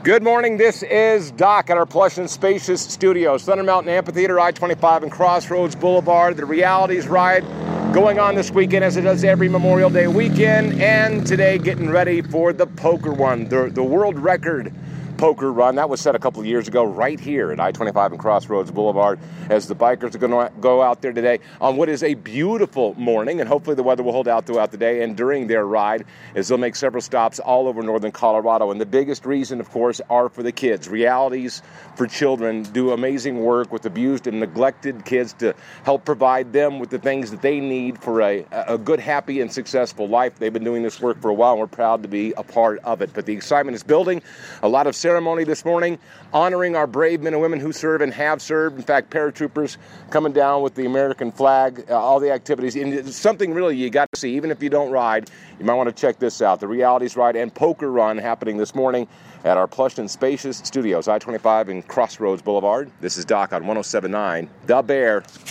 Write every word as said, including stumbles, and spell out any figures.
Good morning. This is Doc at our plush and spacious studios. Thunder Mountain Amphitheater, I twenty-five and Crossroads Boulevard. The Realities Ride going on this weekend as it does every Memorial Day weekend. And today getting ready for the poker one, the, the world record poker run. That was set a couple of years ago right here at I twenty-five and Crossroads Boulevard as the bikers are going to go out there today on what is a beautiful morning, and hopefully the weather will hold out throughout the day and during their ride as they'll make several stops all over northern Colorado. And the biggest reason, of course, are for the kids. Realities for Children do amazing work with abused and neglected kids to help provide them with the things that they need for a, a good, happy, and successful life. They've been doing this work for a while, and we're proud to be a part of it. But the excitement is building. A lot of ceremony this morning honoring our brave men and women who serve and have served. In fact, paratroopers coming down with the American flag, uh, all the activities. And it's something really you got to see. Even if you don't ride, you might want to check this out. The Realities Ride and Poker Run happening this morning at our plush and spacious studios, I twenty-five and Crossroads Boulevard. This is Doc on one oh seven point nine The Bear.